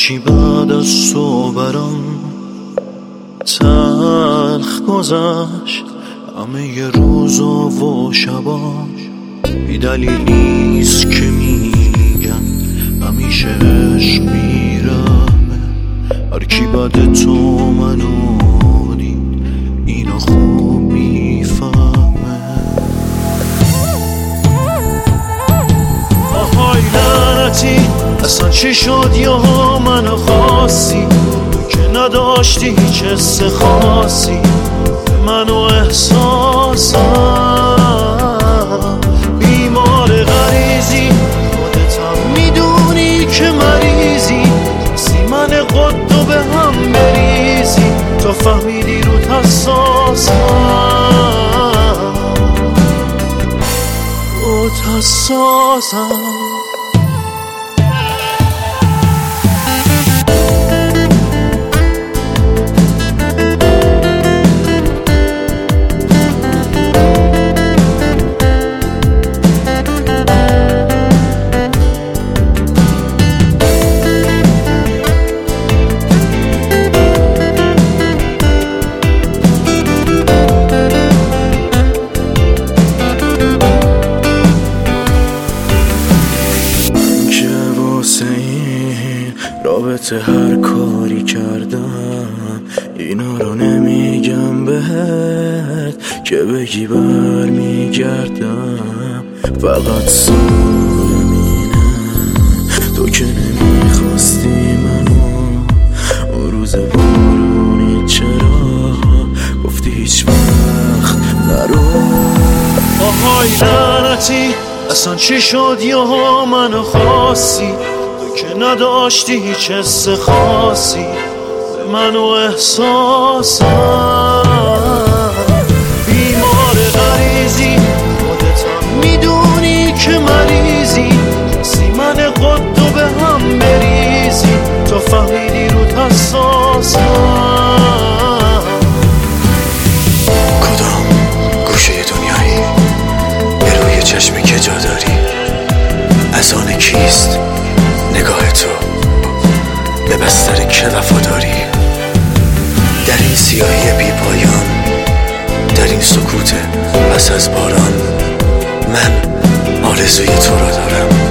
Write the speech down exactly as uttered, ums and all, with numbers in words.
هرچی بعد از تو برام تلخ گذشت، همه ی روزا و شباش بی دلیل نیست که میگن همیشه عشق میرمه. هرکی بعد تو منو دید اینو خوب میفهمه. آهای لعنتی اصلا چی شد یا منو خواستی، تو که نداشتی هیچ حس خاصی منو احساسم. بیمار غریزی خودتم میدونی که مریضی، سی من قدو به هم بریزی تو فهمیدی رو حساسم، رو حساسم. رابطه هر کاری کردم اینا رو نمیگم بهت که بگی بر میگردم. فقط سوالم اینه تو که نمیخواستی منو اون روز بارونی، چرا گفتی هیچ وقت نرو. آهای لعنتی اصلا چی شد یا منو خواستی، که نداشتی هیچ حس خاصی به منو احساسم. بیمار غریزی خودتم میدونی که مریضی، سی من قدو به هم بریزی تو فهمیدی رو حساسم. کدام گوشه دنیایی به روی چشمی که جا داری، از آن کیست نگاه تو به بستر که وفاداری؟ در این سیاهی بی پایان، در این سکوت پس از باران، من آرزوی تو را دارم.